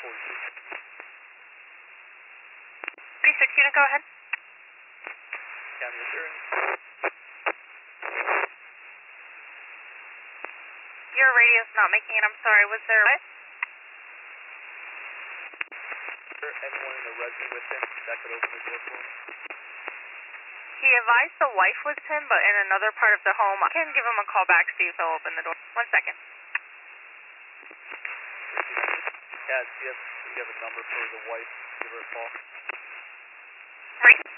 36 unit, go ahead. County assurance. Your radio's not making it, I'm sorry. Was there what? Anyone in the resident with him that could open the door for him? He advised the wife was him, but in another part of the home. I can give him a call back, see if he'll open the door. 1 second. Yeah, do you have a number for the wife? Give her a call. Right.